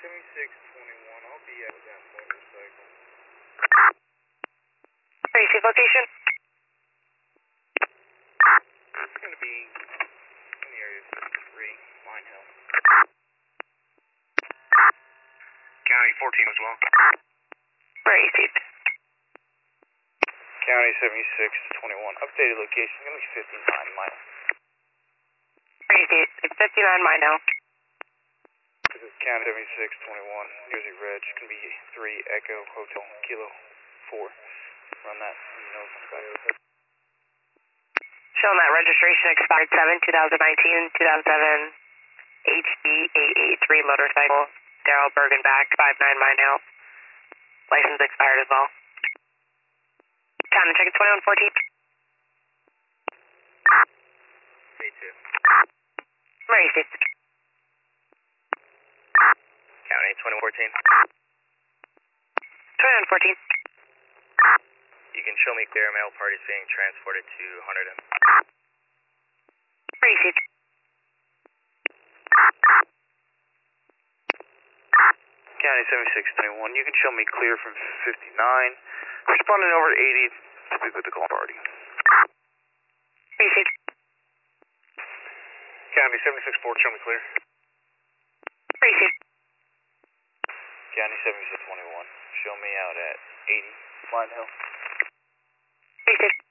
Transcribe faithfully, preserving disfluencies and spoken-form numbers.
seventy-six twenty-one, I'll be at that motorcycle. Receive location. It's going to be in the area of fifty-three, Mine Hill. County fourteen as well. Received. County seventy-six twenty-one, updated location, going to be fifty-nine Mine Hill. Received. It's fifty-nine Mine Hill. This is County seventy-six twenty-one, New Jersey Reg, it's going to be three Echo Hotel Kilo four. Run that, you know, back. Showing that registration expired seven two thousand nineteen, two thousand seven H D eight eight three motorcycle, Daryl Bergenback, five nine Mine Hill. License expired as well. County check it twenty-one fourteen. Me too. Received. County twenty-one fourteen. twenty-one fourteen. You can show me clear, mail parties being transported to Hunterdon. Received. County seventy-six twenty-one, you can show me clear from fifty-nine. Responding over to eighty to speak with the call party. Received. County seventy-six four, show me clear. Received. County seventy-six twenty-one, show me out at eighty, Mine Hill. Received.